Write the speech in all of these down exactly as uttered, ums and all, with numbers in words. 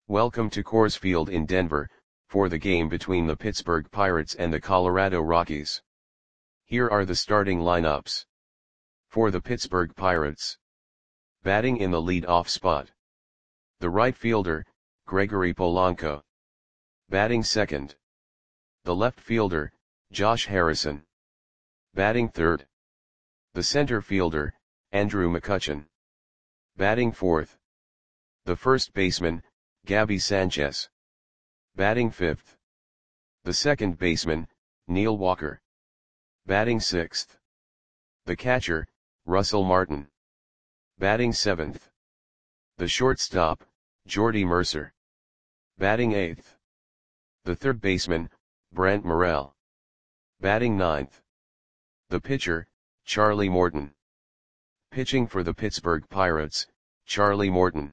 Welcome to Coors Field in Denver, for the game between the Pittsburgh Pirates and the Colorado Rockies. Here are the starting lineups. For the Pittsburgh Pirates. Batting in the lead-off spot. The right fielder, Gregory Polanco. Batting second. The left fielder, Josh Harrison. Batting third. The center fielder, Andrew McCutchen. Batting fourth. The first baseman, Gabby Sanchez. Batting fifth. The second baseman, Neil Walker. Batting sixth. The catcher, Russell Martin. Batting seventh. The shortstop, Jordy Mercer. Batting eighth. The third baseman, Brent Morel. Batting ninth. The pitcher, Charlie Morton. Pitching for the Pittsburgh Pirates, Charlie Morton.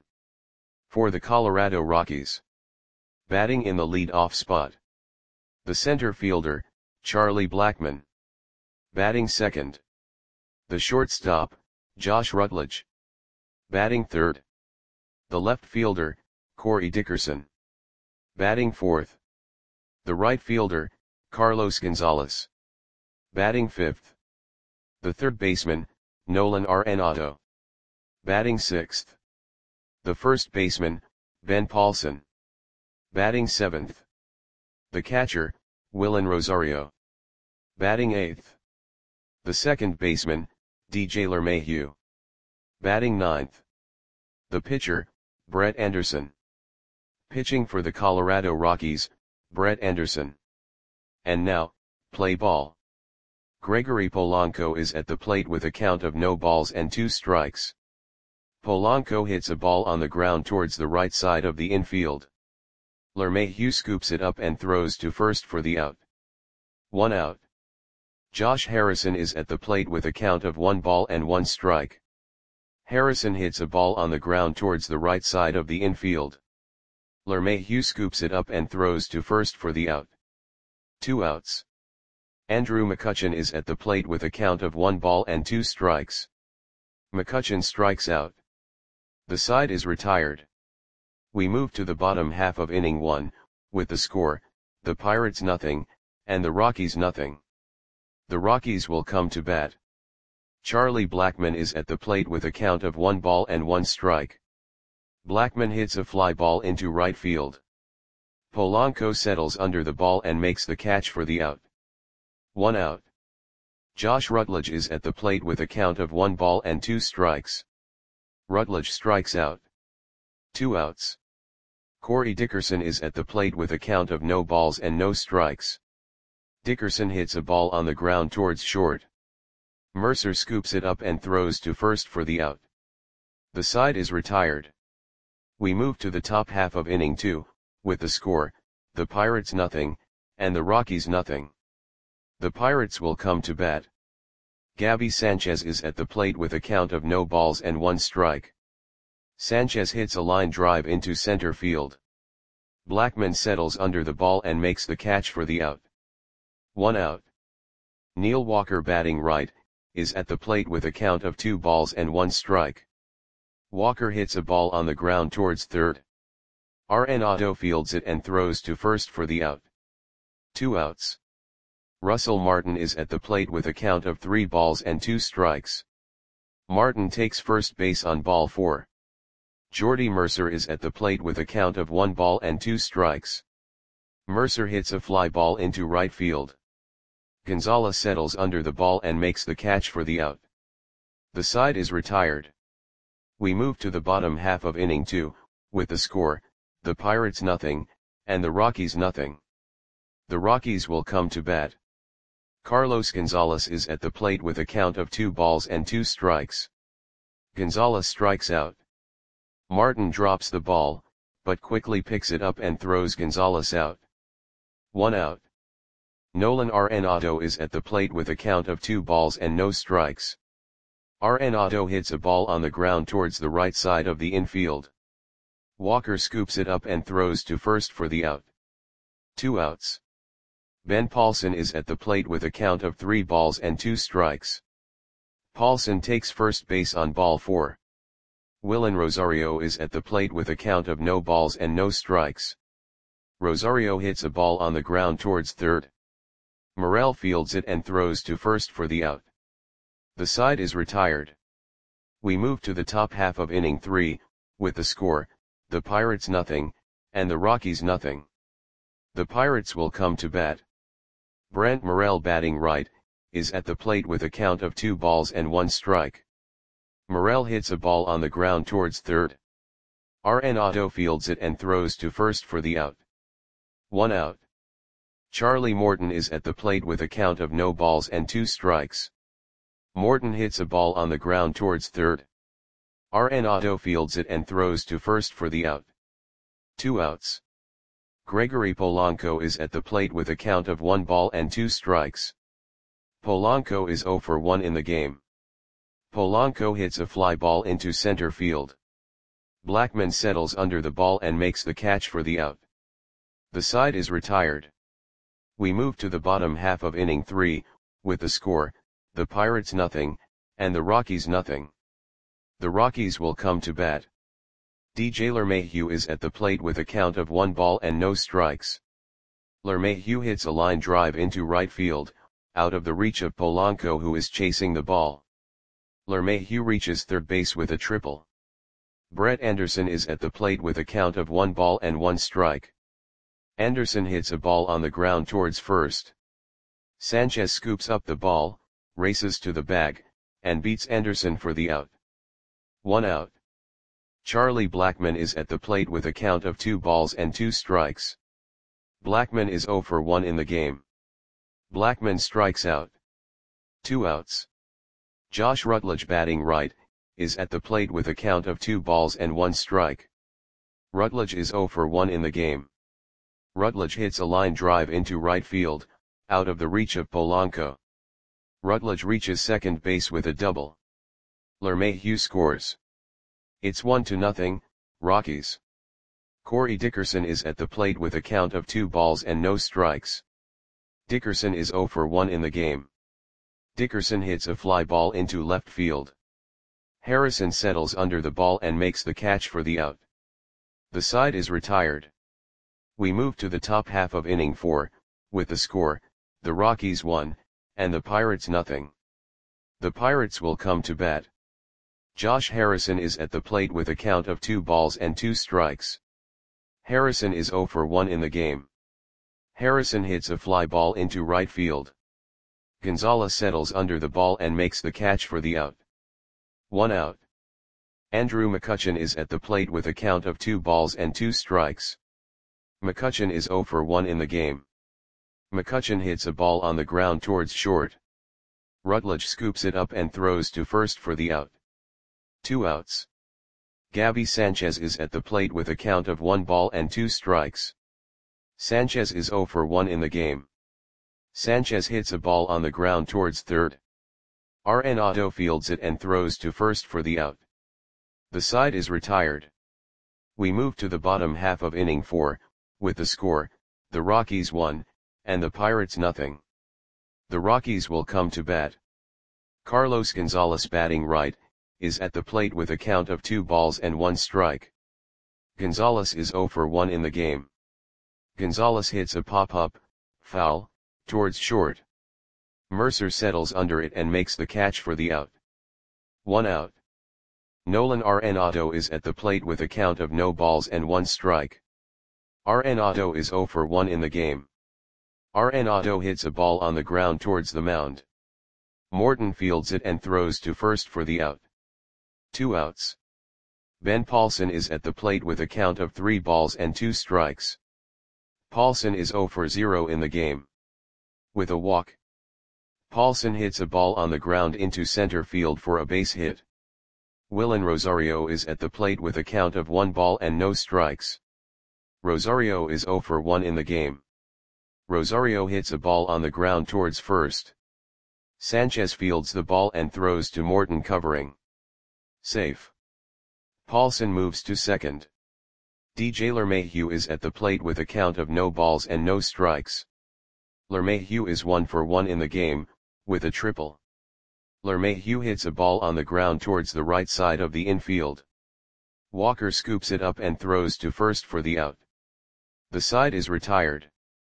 For the Colorado Rockies. Batting in the lead-off spot. The center fielder, Charlie Blackmon. Batting second. The shortstop, Josh Rutledge. Batting third. The left fielder, Corey Dickerson. Batting fourth. The right fielder, Carlos Gonzalez. Batting fifth. The third baseman, Nolan Arenado. Batting sixth. The first baseman, Ben Paulson. Batting seventh. The catcher, Willen Rosario. Batting eighth. The second baseman, D J LeMahieu. Batting ninth. The pitcher, Brett Anderson. Pitching for the Colorado Rockies, Brett Anderson. And now, play ball. Gregory Polanco is at the plate with a count of no balls and two strikes. Polanco hits a ball on the ground towards the right side of the infield. LeMahieu scoops it up and throws to first for the out. One out. Josh Harrison is at the plate with a count of one ball and one strike. Harrison hits a ball on the ground towards the right side of the infield. LeMahieu scoops it up and throws to first for the out. Two outs. Andrew McCutchen is at the plate with a count of one ball and two strikes. McCutchen strikes out. The side is retired. We move to the bottom half of inning one, with the score, the Pirates nothing, and the Rockies nothing. The Rockies will come to bat. Charlie Blackmon is at the plate with a count of one ball and one strike. Blackmon hits a fly ball into right field. Polanco settles under the ball and makes the catch for the out. One out. Josh Rutledge is at the plate with a count of one ball and two strikes. Rutledge strikes out. Two outs. Corey Dickerson is at the plate with a count of no balls and no strikes. Dickerson hits a ball on the ground towards short. Mercer scoops it up and throws to first for the out. The side is retired. We move to the top half of inning two, with the score, the Pirates nothing, and the Rockies nothing. The Pirates will come to bat. Gabby Sanchez is at the plate with a count of no balls and one strike. Sanchez hits a line drive into center field. Blackmon settles under the ball and makes the catch for the out. One out. Neil Walker, batting right, is at the plate with a count of two balls and one strike. Walker hits a ball on the ground towards third. Arenado fields it and throws to first for the out. Two outs. Russell Martin is at the plate with a count of three balls and two strikes. Martin takes first base on ball four. Jordy Mercer is at the plate with a count of one ball and two strikes. Mercer hits a fly ball into right field. Gonzalez settles under the ball and makes the catch for the out. The side is retired. We move to the bottom half of inning two, with the score, the Pirates nothing, and the Rockies nothing. The Rockies will come to bat. Carlos Gonzalez is at the plate with a count of two balls and two strikes. Gonzalez strikes out. Martin drops the ball, but quickly picks it up and throws Gonzalez out. One out. Nolan Arenado is at the plate with a count of two balls and no strikes. Arenado hits a ball on the ground towards the right side of the infield. Walker scoops it up and throws to first for the out. Two outs. Ben Paulson is at the plate with a count of three balls and two strikes. Paulson takes first base on ball four. Willan Rosario is at the plate with a count of no balls and no strikes. Rosario hits a ball on the ground towards third. Morel fields it and throws to first for the out. The side is retired. We move to the top half of inning three, with the score, the Pirates nothing, and the Rockies nothing. The Pirates will come to bat. Brent Morel, batting right, is at the plate with a count of two balls and one strike. Morel hits a ball on the ground towards third. Arenado fields it and throws to first for the out. One out. Charlie Morton is at the plate with a count of no balls and two strikes. Morton hits a ball on the ground towards third. Arenado fields it and throws to first for the out. Two outs. Gregory Polanco is at the plate with a count of one ball and two strikes. Polanco is zero for one in the game. Polanco hits a fly ball into center field. Blackman settles under the ball and makes the catch for the out. The side is retired. We move to the bottom half of inning three, with the score, the Pirates nothing, and the Rockies nothing. The Rockies will come to bat. D J LeMahieu is at the plate with a count of one ball and no strikes. LeMahieu hits a line drive into right field, out of the reach of Polanco, who is chasing the ball. LeMahieu reaches third base with a triple. Brett Anderson is at the plate with a count of one ball and one strike. Anderson hits a ball on the ground towards first. Sanchez scoops up the ball, races to the bag, and beats Anderson for the out. One out. Charlie Blackman is at the plate with a count of two balls and two strikes. Blackman is zero for one in the game. Blackman strikes out. Two outs. Josh Rutledge, batting right, is at the plate with a count of two balls and one strike. Rutledge is zero for one in the game. Rutledge hits a line drive into right field, out of the reach of Polanco. Rutledge reaches second base with a double. LeMahieu scores. It's one to nothing, Rockies. Corey Dickerson is at the plate with a count of two balls and no strikes. Dickerson is zero for one in the game. Dickerson hits a fly ball into left field. Harrison settles under the ball and makes the catch for the out. The side is retired. We move to the top half of inning four, with the score, the Rockies one, and the Pirates nothing. The Pirates will come to bat. Josh Harrison is at the plate with a count of two balls and two strikes. Harrison is zero for one in the game. Harrison hits a fly ball into right field. Gonzalez settles under the ball and makes the catch for the out. One out. Andrew McCutchen is at the plate with a count of two balls and two strikes. McCutchen is zero for one in the game. McCutchen hits a ball on the ground towards short. Rutledge scoops it up and throws to first for the out. Two outs. Gabby Sanchez is at the plate with a count of one ball and two strikes. Sanchez is zero for one in the game. Sanchez hits a ball on the ground towards third. Arenado fields it and throws to first for the out. The side is retired. We move to the bottom half of inning four, with the score, the Rockies one, and the Pirates nothing. The Rockies will come to bat. Carlos Gonzalez, batting right, is at the plate with a count of two balls and one strike. Gonzalez is zero for one in the game. Gonzalez hits a pop-up, foul, towards short. Mercer settles under it and makes the catch for the out. One out. Nolan Arenado is at the plate with a count of no balls and one strike. Arenado is zero for one in the game. Arenado hits a ball on the ground towards the mound. Morton fields it and throws to first for the out. Two outs. Ben Paulson is at the plate with a count of three balls and two strikes. Paulson is zero for zero in the game. With a walk. Paulson hits a ball on the ground into center field for a base hit. Willan Rosario is at the plate with a count of one ball and no strikes. Rosario is zero for one in the game. Rosario hits a ball on the ground towards first. Sanchez fields the ball and throws to Morton, covering. Safe. Paulson moves to second. D J LeMahieu is at the plate with a count of no balls and no strikes. LeMahieu is one for one in the game, with a triple. LeMahieu hits a ball on the ground towards the right side of the infield. Walker scoops it up and throws to first for the out. The side is retired.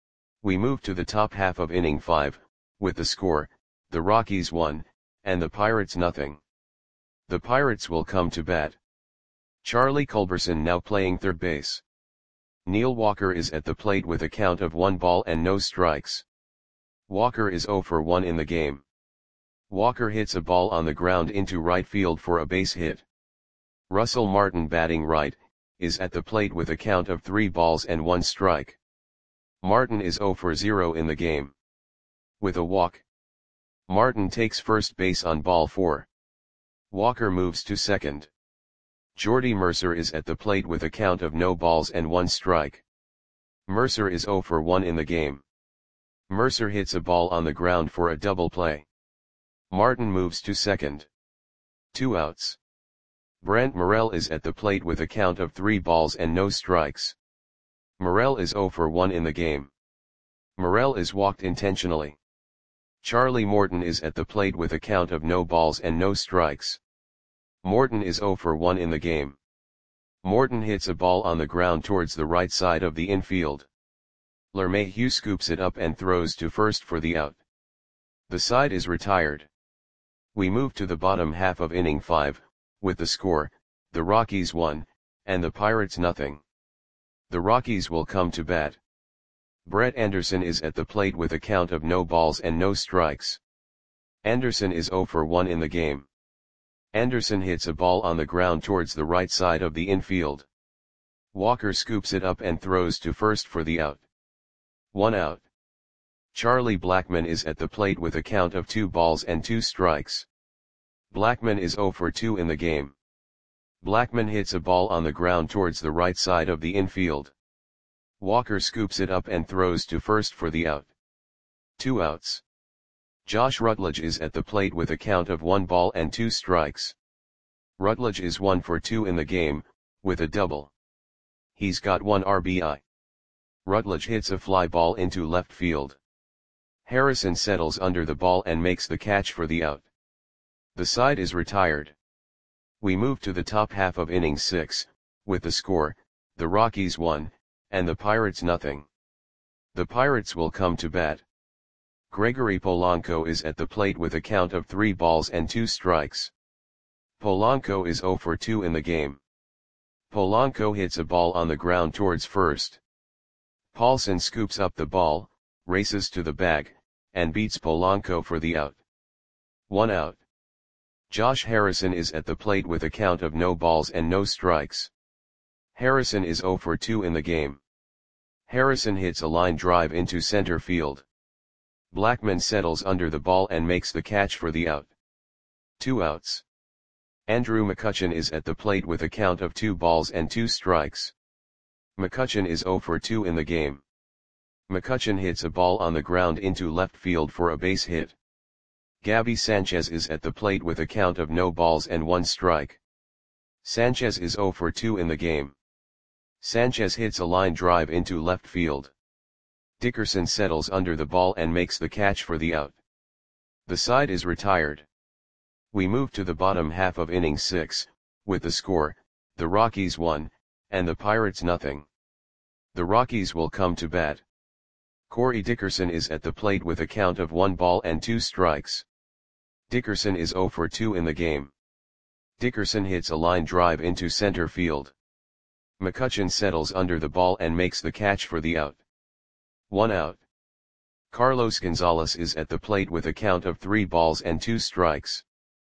We move to the top half of inning five, with the score, the Rockies one, and the Pirates nothing. The Pirates will come to bat. Charlie Culberson now playing third base. Neil Walker is at the plate with a count of one ball and no strikes. Walker is zero for one in the game. Walker hits a ball on the ground into right field for a base hit. Russell Martin batting right, is at the plate with a count of three balls and one strike. Martin is zero for zero in the game. With a walk, Martin takes first base on ball four. Walker moves to second. Jordy Mercer is at the plate with a count of no balls and one strike. Mercer is zero for one in the game. Mercer hits a ball on the ground for a double play. Martin moves to second. Two outs. Brent Morel is at the plate with a count of three balls and no strikes. Morel is zero for one in the game. Morel is walked intentionally. Charlie Morton is at the plate with a count of no balls and no strikes. Morton is zero for one in the game. Morton hits a ball on the ground towards the right side of the infield. LeMahieu scoops it up and throws to first for the out. The side is retired. We move to the bottom half of inning five, with the score, the Rockies one, and the Pirates nothing. The Rockies will come to bat. Brett Anderson is at the plate with a count of no balls and no strikes. Anderson is zero for one in the game. Anderson hits a ball on the ground towards the right side of the infield. Walker scoops it up and throws to first for the out. One out. Charlie Blackmon is at the plate with a count of two balls and two strikes. Blackmon is zero for two in the game. Blackmon hits a ball on the ground towards the right side of the infield. Walker scoops it up and throws to first for the out. Two outs. Josh Rutledge is at the plate with a count of one ball and two strikes. Rutledge is one for two in the game, with a double. He's got one R B I. Rutledge hits a fly ball into left field. Harrison settles under the ball and makes the catch for the out. The side is retired. We move to the top half of inning six, with the score, the Rockies one, and the Pirates nothing. The Pirates will come to bat. Gregory Polanco is at the plate with a count of three balls and two strikes. Polanco is zero for two in the game. Polanco hits a ball on the ground towards first. Paulson scoops up the ball, races to the bag, and beats Polanco for the out. One out. Josh Harrison is at the plate with a count of no balls and no strikes. Harrison is zero for two in the game. Harrison hits a line drive into center field. Blackmon settles under the ball and makes the catch for the out. Two outs. Andrew McCutchen is at the plate with a count of two balls and two strikes. McCutchen is zero for two in the game. McCutchen hits a ball on the ground into left field for a base hit. Gabby Sanchez is at the plate with a count of no balls and one strike. Sanchez is zero for two in the game. Sanchez hits a line drive into left field. Dickerson settles under the ball and makes the catch for the out. The side is retired. We move to the bottom half of inning six, with the score, the Rockies one, and the Pirates nothing. The Rockies will come to bat. Corey Dickerson is at the plate with a count of one ball and two strikes. Dickerson is zero for two in the game. Dickerson hits a line drive into center field. McCutchen settles under the ball and makes the catch for the out. One out. Carlos Gonzalez is at the plate with a count of three balls and two strikes.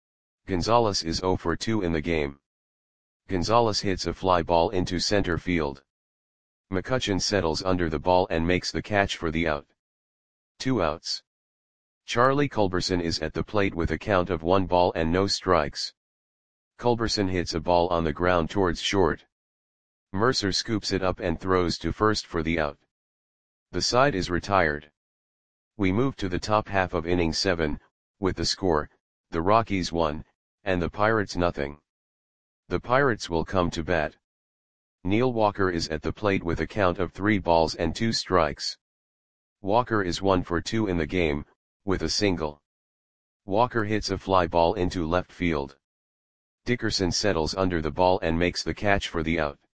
Gonzalez is zero for two in the game. Gonzalez hits a fly ball into center field. McCutchen settles under the ball and makes the catch for the out. Two outs. Charlie Culberson is at the plate with a count of one ball and no strikes. Culberson hits a ball on the ground towards short. Mercer scoops it up and throws to first for the out. The side is retired. We move to the top half of inning seven, with the score, the Rockies one, and the Pirates nothing. The Pirates will come to bat. Neil Walker is at the plate with a count of three balls and two strikes. Walker is one for two in the game, with a single. Walker hits a fly ball into left field. Dickerson settles under the ball and makes the catch for the out.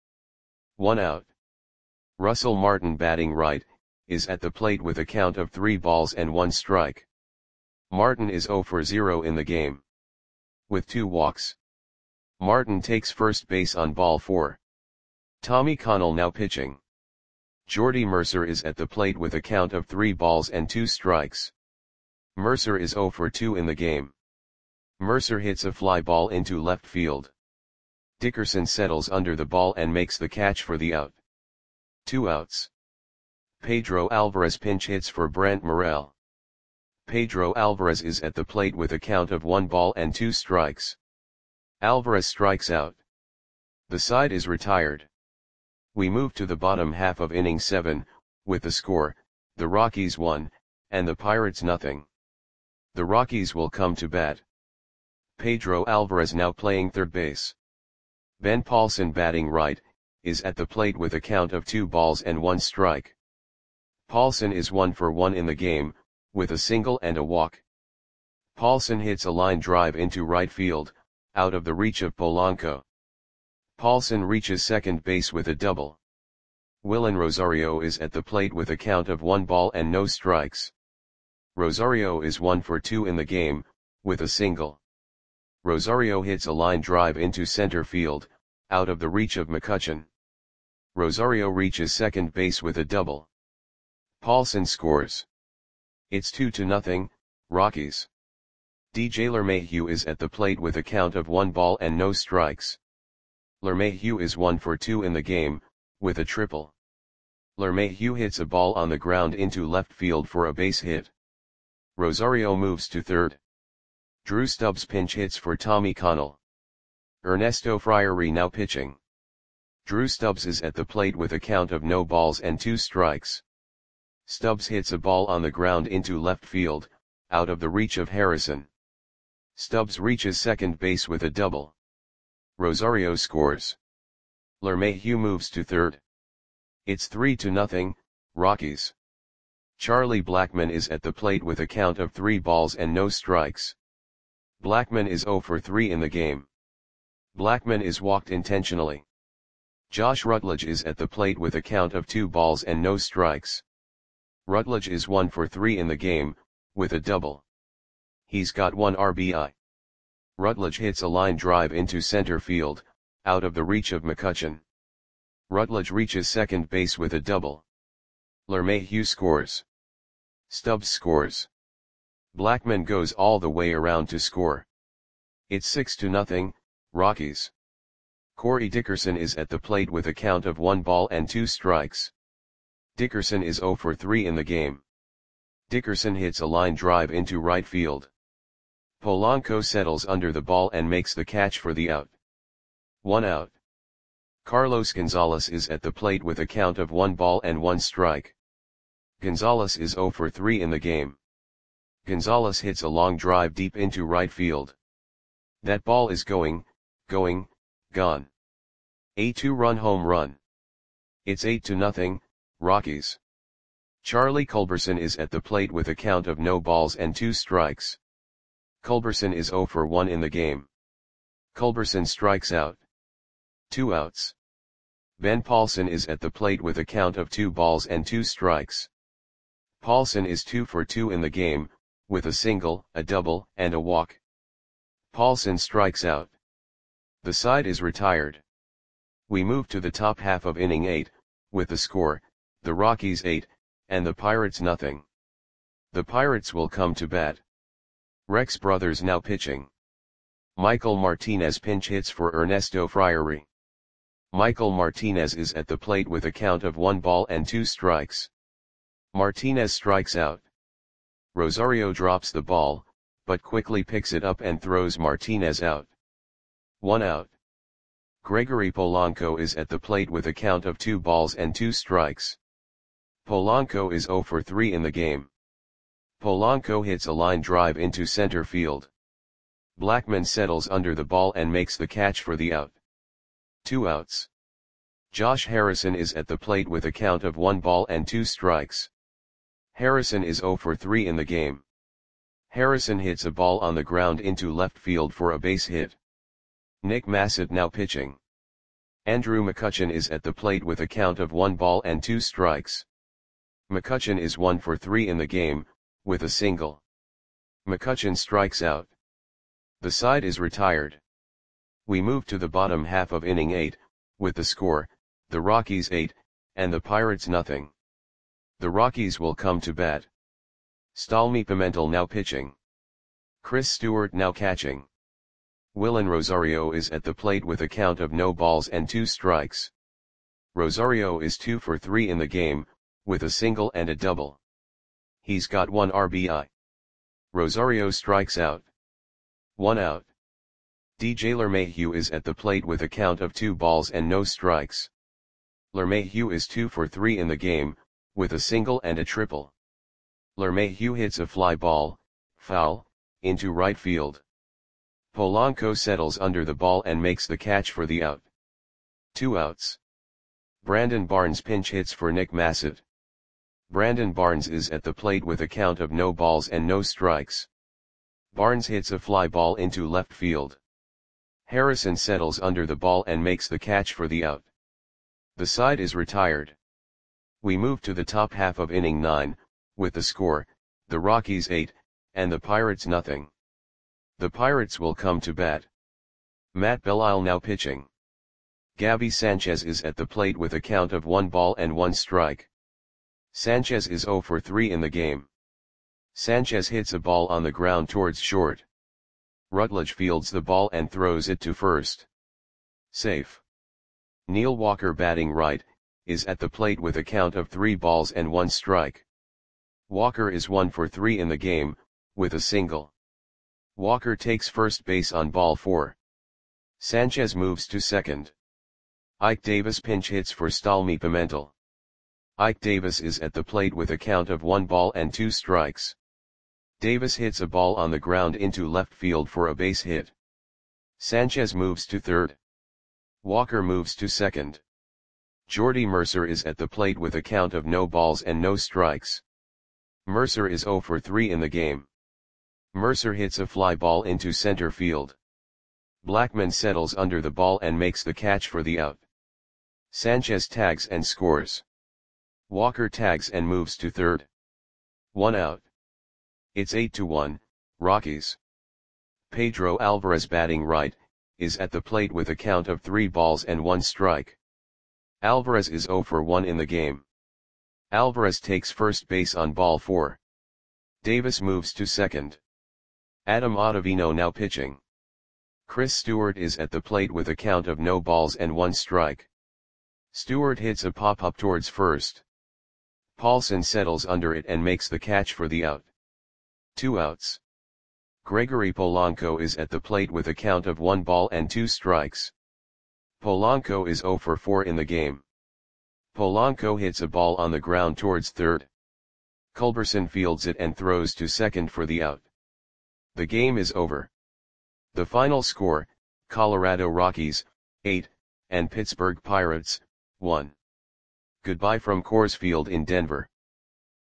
One out. Russell Martin, batting right, is at the plate with a count of three balls and one strike. Martin is zero for zero in the game, with two walks. Martin takes first base on ball four. Tommy Connell now pitching. Jordy Mercer is at the plate with a count of three balls and two strikes. Mercer is zero for two in the game. Mercer hits a fly ball into left field. Dickerson settles under the ball and makes the catch for the out. Two outs. Pedro Alvarez pinch hits for Brent Morel. Pedro Alvarez is at the plate with a count of one ball and two strikes. Alvarez strikes out. The side is retired. We move to the bottom half of inning seven, with the score, the Rockies one, and the Pirates nothing. The Rockies will come to bat. Pedro Alvarez now playing third base. Ben Paulson, batting right, is at the plate with a count of two balls and one strike. Paulson is one for one in the game, with a single and a walk. Paulson hits a line drive into right field, out of the reach of Polanco. Paulson reaches second base with a double. Willen Rosario is at the plate with a count of one ball and no strikes. Rosario is one for two in the game, with a single. Rosario hits a line drive into center field, out of the reach of McCutchen. Rosario reaches second base with a double. Paulson scores. It's two to nothing, Rockies. D J LeMahieu is at the plate with a count of one ball and no strikes. LeMahieu is one for two in the game, with a triple. LeMahieu hits a ball on the ground into left field for a base hit. Rosario moves to third. Drew Stubbs pinch hits for Tommy Connell. Ernesto Friary now pitching. Drew Stubbs is at the plate with a count of no balls and two strikes. Stubbs hits a ball on the ground into left field, out of the reach of Harrison. Stubbs reaches second base with a double. Rosario scores. LeMahieu moves to third. It's three to nothing, Rockies. Charlie Blackmon is at the plate with a count of three balls and no strikes. Blackmon is zero for three in the game. Blackmon is walked intentionally. Josh Rutledge is at the plate with a count of two balls and no strikes. Rutledge is one for three in the game, with a double. He's got one R B I. Rutledge hits a line drive into center field, out of the reach of McCutchen. Rutledge reaches second base with a double. LeMahieu scores. Stubbs scores. Blackmon goes all the way around to score. It's six to nothing, Rockies. Corey Dickerson is at the plate with a count of one ball and two strikes. Dickerson is zero for three in the game. Dickerson hits a line drive into right field. Polanco settles under the ball and makes the catch for the out. One out. Carlos Gonzalez is at the plate with a count of one ball and one strike. Gonzalez is zero for three in the game. Gonzalez hits a long drive deep into right field. That ball is going, going, gone. A two-run home run. It's eight to nothing, Rockies. Charlie Culberson is at the plate with a count of no balls and two strikes. Culberson is zero for one in the game. Culberson strikes out. Two outs. Ben Paulson is at the plate with a count of two balls and two strikes. Paulson is two for two in the game, with a single, a double, and a walk. Paulson strikes out. The side is retired. We move to the top half of inning eight, with the score, the Rockies eight, and the Pirates nothing. The Pirates will come to bat. Rex Brothers now pitching. Michael Martinez pinch hits for Ernesto Friary. Michael Martinez is at the plate with a count of one ball and two strikes. Martinez strikes out. Rosario drops the ball, but quickly picks it up and throws Martinez out. One out. Gregory Polanco is at the plate with a count of two balls and two strikes. Polanco is zero for three in the game. Polanco hits a line drive into center field. Blackmon settles under the ball and makes the catch for the out. Two outs. Josh Harrison is at the plate with a count of one ball and two strikes. Harrison is zero for three in the game. Harrison hits a ball on the ground into left field for a base hit. Nick Massett now pitching. Andrew McCutchen is at the plate with a count of one ball and two strikes. McCutchen is one for three in the game, with a single. McCutchen strikes out. The side is retired. We move to the bottom half of inning eight, with the score, the Rockies eight, and the Pirates nothing. The Rockies will come to bat. Stalmy Pimentel now pitching. Chris Stewart now catching. Willen Rosario is at the plate with a count of no balls and two strikes. Rosario is two for three in the game, with a single and a double. He's got one R B I. Rosario strikes out. One out. D J LeMahieu is at the plate with a count of two balls and no strikes. LeMahieu is two for three in the game, with a single and a triple. LeMahieu hits a fly ball, foul, into right field. Polanco settles under the ball and makes the catch for the out. Two outs. Brandon Barnes pinch hits for Nick Massett. Brandon Barnes is at the plate with a count of no balls and no strikes. Barnes hits a fly ball into left field. Harrison settles under the ball and makes the catch for the out. The side is retired. We move to the top half of inning nine, with the score, the Rockies eight, and the Pirates nothing. The Pirates will come to bat. Matt Belisle now pitching. Gabby Sanchez is at the plate with a count of one ball and one strike. Sanchez is zero for three in the game. Sanchez hits a ball on the ground towards short. Rutledge fields the ball and throws it to first. Safe. Neil Walker batting right, is at the plate with a count of three balls and one strike. Walker is one for three in the game, with a single. Walker takes first base on ball four. Sanchez moves to second. Ike Davis pinch hits for Stalmy Pimentel. Ike Davis is at the plate with a count of one ball and two strikes. Davis hits a ball on the ground into left field for a base hit. Sanchez moves to third. Walker moves to second. Jordy Mercer is at the plate with a count of no balls and no strikes. Mercer is zero for three in the game. Mercer hits a fly ball into center field. Blackman settles under the ball and makes the catch for the out. Sanchez tags and scores. Walker tags and moves to third. One out. It's eight to one, Rockies. Pedro Alvarez batting right, is at the plate with a count of three balls and one strike. Alvarez is zero for one in the game. Alvarez takes first base on ball four. Davis moves to second. Adam Ottavino now pitching. Chris Stewart is at the plate with a count of no balls and one strike. Stewart hits a pop-up towards first. Paulson settles under it and makes the catch for the out. Two outs. Gregory Polanco is at the plate with a count of one ball and two strikes. Polanco is zero for four in the game. Polanco hits a ball on the ground towards third. Culberson fields it and throws to second for the out. The game is over. The final score, Colorado Rockies, eight, and Pittsburgh Pirates, one. Goodbye from Coors Field in Denver.